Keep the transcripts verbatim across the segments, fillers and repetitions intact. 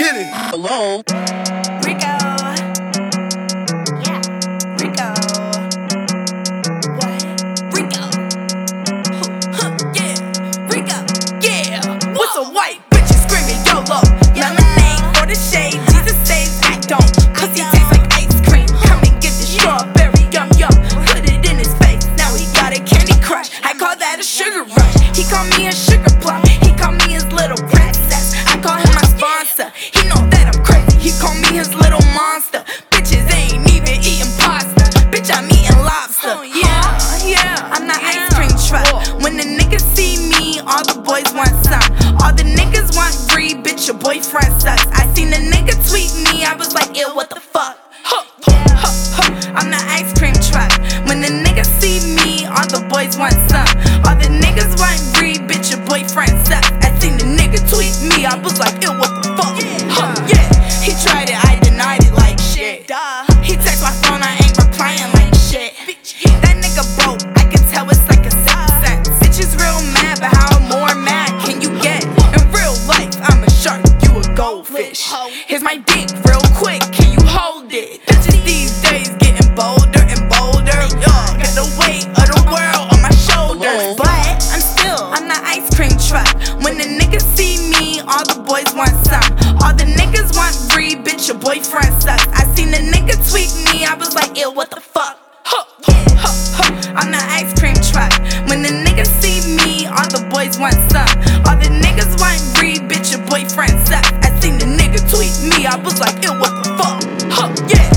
get it. Hello. Rico. Yeah. Rico. What? Rico. Huh, yeah. Rico. Yeah. What's a white bitch screaming YOLO? Lemonade or the shade. Jesus saves I don't. Pussy tastes like ice cream. Come and get the strawberry yum yum. Put it in his face. Now he got a Candy Crush. I call that a sugar rush. He call me a sugar plum. He call me his little princess. I call him my sponsor. He know that I'm crazy. He call me his little monster. Bitches ain't even eating pasta. Bitch, I'm eating lobster. Yeah, yeah. I'm the ice cream truck. When the niggas see me, all the boys want some. All the niggas want free. Bitch, your boyfriend sucks. I seen the nigga tweet me. I was like, ew, what the fuck? Huh, huh, huh, huh. I'm the ice cream truck. When the niggas see me, all the boys want some. All the niggas want free. Bitch, your boyfriend sucks. I seen the nigga tweet me. I was like, ew, what the fuck? Huh, yeah. He tried it, I denied it like shit. He text my phone, I ain't replying like shit. That nigga broke, I can tell it's like a sixth sense. Bitch is real mad, but how more mad can you get? In real life, I'm a shark, you a goldfish. Here's my dick real quick, can you hold it? Bitches these days getting bolder and bolder. Y'all got the weight of the world on my shoulders. But I'm still, I'm the ice cream truck. When the niggas see me, all the boys want some. All the niggas want free, bitch, your boyfriend sucks. I seen the nigga tweet me, I was like, ew, what the fuck? Huh, huh, huh, huh. I'm the ice cream truck. When the niggas see me, all the boys want some. All the niggas want free, bitch, your boyfriend sucks. I seen the nigga tweet me, I was like, ew, what the fuck? Huh, yeah.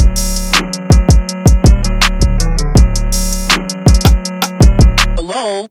Hello.